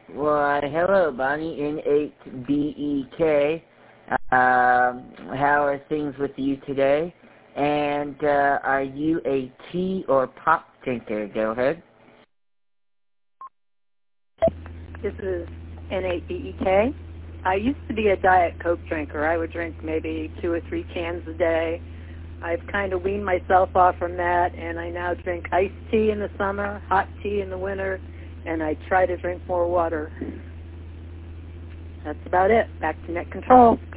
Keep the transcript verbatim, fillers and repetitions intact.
Why, hello, Bonnie, N eight B E K. Um, how are things with you today? And uh, are you a tea or pop drinker? Go ahead. This is N eight B E K. I used to be a Diet Coke drinker. I would drink maybe two or three cans a day. I've kind of weaned myself off from that, and I now drink iced tea in the summer, hot tea in the winter, and I try to drink more water. That's about it. Back to net control.